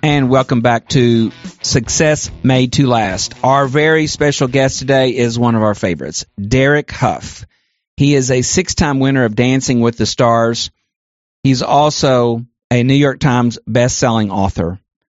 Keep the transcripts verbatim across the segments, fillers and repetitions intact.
And welcome back to Success Made to Last. Our very special guest today is one of our favorites, Derek Hough. He is a six-time winner of Dancing with the Stars. He's also a New York Times best-selling author.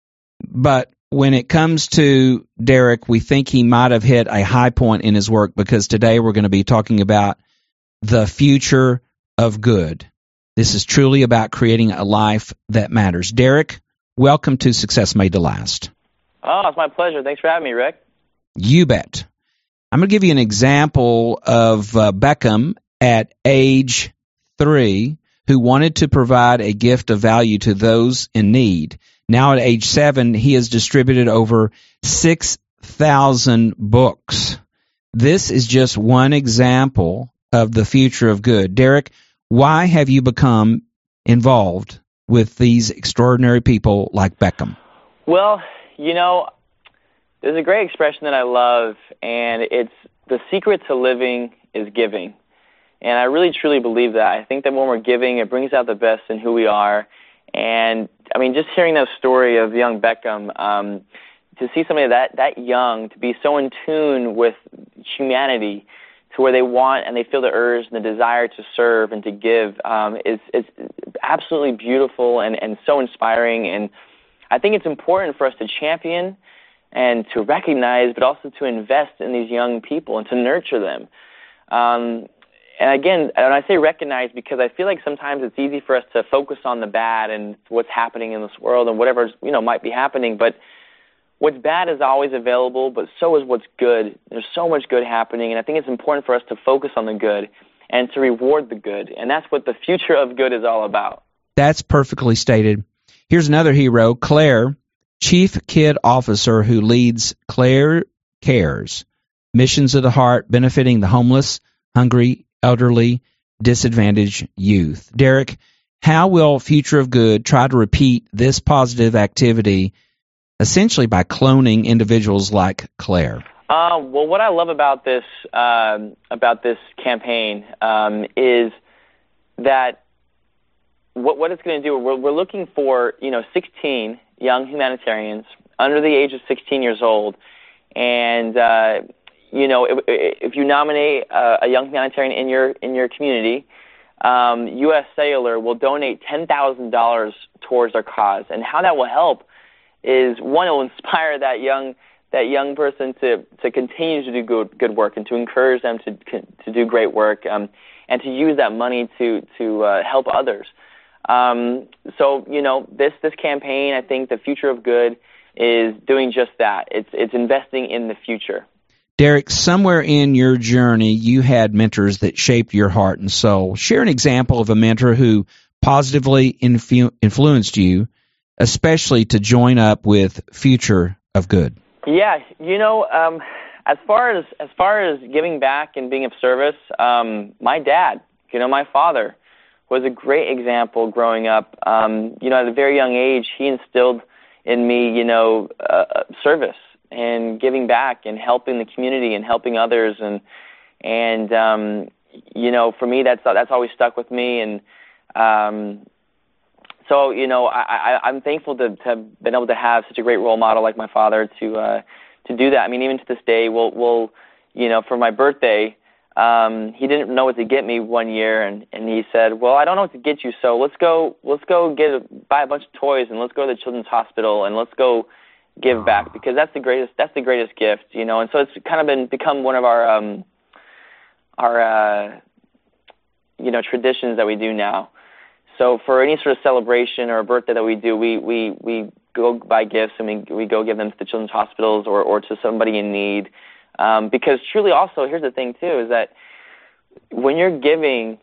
But when it comes to Derek, we think he might have hit a high point in his work, because today we're going to be talking about the future of good. This is truly about creating a life that matters. Derek, welcome to Success Made to Last. Oh, it's my pleasure. Thanks for having me, Rick. You bet. I'm going to give you an example of uh, Beckham at age three, who wanted to provide a gift of value to those in need. Now at age seven, he has distributed over six thousand books. This is just one example of the future of good. Derek, why have you become involved with these extraordinary people like Beckham? Well, you know, there's a great expression that I love, and it's the secret to living is giving. And I really, truly believe that. I think that when we're giving, it brings out the best in who we are. And, I mean, just hearing that story of young Beckham, um, to see somebody that, that young, to be so in tune with humanity, to where they want and they feel the urge and the desire to serve and to give, um, is, is absolutely beautiful and, and so inspiring. And I think it's important for us to champion and to recognize, but also to invest in these young people and to nurture them. Um, and again, and I say recognize because I feel like sometimes it's easy for us to focus on the bad and what's happening in this world and whatever, you know, might be happening, but what's bad is always available, but so is what's good. There's so much good happening, and I think it's important for us to focus on the good and to reward the good, and that's what the future of good is all about. That's perfectly stated. Here's another hero, Claire, Chief Kid Officer who leads Claire Cares, Missions of the Heart, benefiting the homeless, hungry, elderly, disadvantaged youth. Derek, how will Future of Good try to repeat this positive activity essentially by cloning individuals like Claire? Uh, well, what I love about this um, about this campaign um, is that what what it's going to do. We're, we're looking for you know sixteen young humanitarians under the age of sixteen years old, and uh, you know if, if you nominate a, a young humanitarian in your in your community, um, U S Cellular will donate ten thousand dollars towards our cause, and how that will help is, one, it will inspire that young that young person to, to continue to do good good work and to encourage them to to do great work, um, and to use that money to to uh, help others. Um, so you know this this campaign, I think the Future of Good is doing just that. It's it's investing in the future. Derek, somewhere in your journey, you had mentors that shaped your heart and soul. Share an example of a mentor who positively influ- influenced you, especially to join up with Future of Good. Yeah, you know, um, as far as as far as giving back and being of service, um, my dad, you know, my father, was a great example growing up. Um, you know, at a very young age, he instilled in me, you know, uh, service and giving back and helping the community and helping others, and and um, you know, for me, that's that's always stuck with me, and um, So, you know, I, I, I'm thankful to, to have been able to have such a great role model like my father to uh, to do that. I mean, even to this day, we'll, we'll you know, for my birthday, um, he didn't know what to get me one year, and, and he said, well, I don't know what to get you, so let's go let's go get a, buy a bunch of toys, and let's go to the Children's Hospital, and let's go give back, because that's the greatest that's the greatest gift, you know. And so it's kind of been become one of our um, our uh, you know traditions that we do now. So for any sort of celebration or a birthday that we do, we, we, we go buy gifts and we we go give them to the children's hospitals or, or to somebody in need. Um, because truly also, here's the thing too, is that when you're giving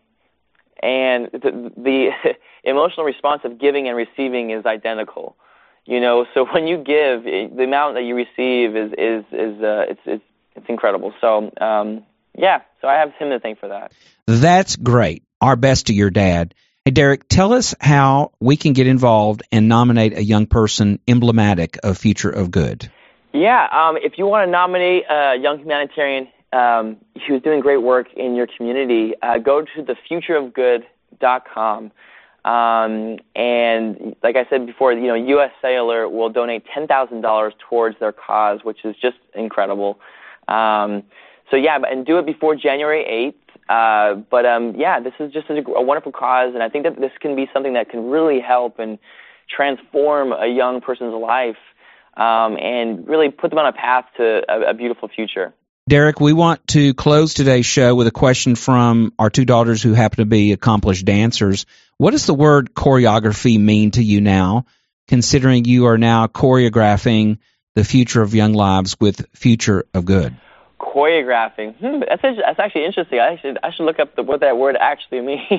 and the, the emotional response of giving and receiving is identical, you know, so when you give, the amount that you receive is, is, is uh, it's, it's, it's incredible. So, um, yeah, so I have him to thank for that. That's great. Our best to your dad. Hey, Derek, tell us how we can get involved and nominate a young person emblematic of Future of Good. Yeah, um, if you want to nominate a young humanitarian um, who's doing great work in your community, uh, go to the future of good dot com. Um, and like I said before, you know, U S Cellular will donate ten thousand dollars towards their cause, which is just incredible. Um, so yeah, and do it before January eighth. Uh, but um, yeah, this is just a, a wonderful cause, and I think that this can be something that can really help and transform a young person's life, um, and really put them on a path to a, a beautiful future. Derek, we want to close today's show with a question from our two daughters who happen to be accomplished dancers. What does the word choreography mean to you now, considering you are now choreographing the future of young lives with Future of Good? Choreographing. Hmm, that's that's actually interesting. I should I should look up the, what that word actually means.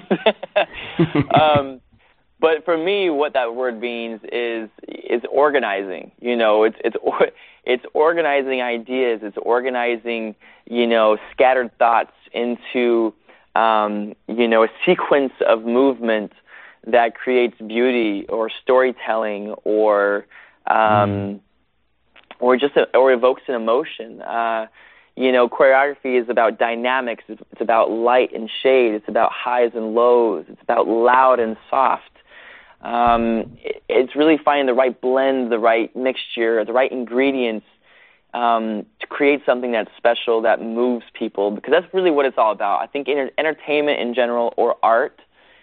um, but for me, what that word means is is organizing. You know, it's it's it's organizing ideas. It's organizing, you know, scattered thoughts into um, you know, a sequence of movement that creates beauty or storytelling or um, mm. or just a, or evokes an emotion. Uh, You know, choreography is about dynamics. It's about light and shade. It's about highs and lows. It's about loud and soft. Um, it's really finding the right blend, the right mixture, the right ingredients um, to create something that's special, that moves people, because that's really what it's all about. I think inter- entertainment in general, or art,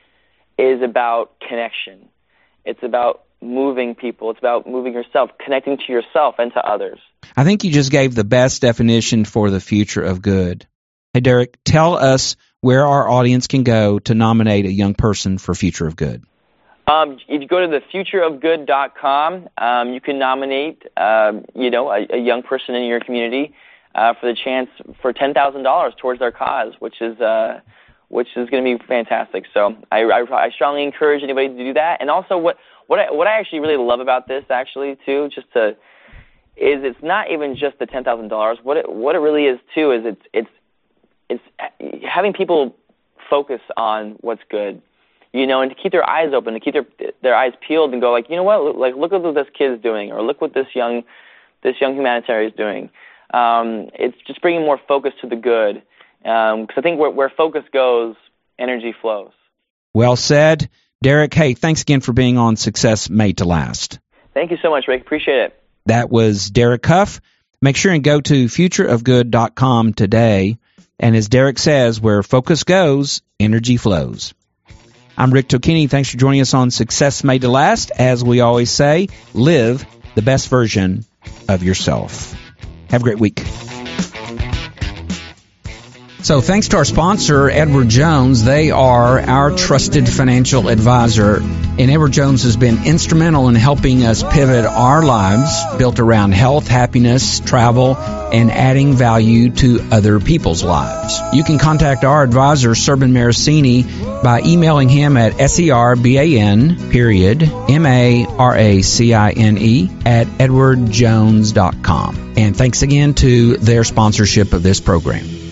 is about connection. It's about moving people. It's about moving yourself, connecting to yourself and to others. I think you just gave the best definition for the Future of Good. Hey, Derek, tell us where our audience can go to nominate a young person for Future of Good. Um, if you go to the future of good dot com, um, you can nominate, uh, you know, a, a young person in your community uh, for the chance for ten thousand dollars towards their cause, which is uh, which is going to be fantastic. So I, I, I strongly encourage anybody to do that. And also, what what I, what I actually really love about this, actually, too, just to is it's not even just the ten thousand dollars. What it what it really is too is it's it's it's having people focus on what's good, you know, and to keep their eyes open, to keep their their eyes peeled, and go like, you know what, like look at what this kid is doing, or look what this young this young humanitarian is doing. Um, it's just bringing more focus to the good, because um, I think where, where focus goes, energy flows. Well said, Derek. Hey, thanks again for being on Success Made to Last. Thank you so much, Rick. Appreciate it. That was Derek Huff. Make sure and go to future of good dot com today. And as Derek says, where focus goes, energy flows. I'm Rick Tocchini. Thanks for joining us on Success Made to Last. As we always say, live the best version of yourself. Have a great week. So thanks to our sponsor, Edward Jones. They are our trusted financial advisor. And Edward Jones has been instrumental in helping us pivot our lives built around health, happiness, travel, and adding value to other people's lives. You can contact our advisor, Serban Maracini, by emailing him at serban, period, M A R A C I N E, at edward jones dot com. And thanks again to their sponsorship of this program.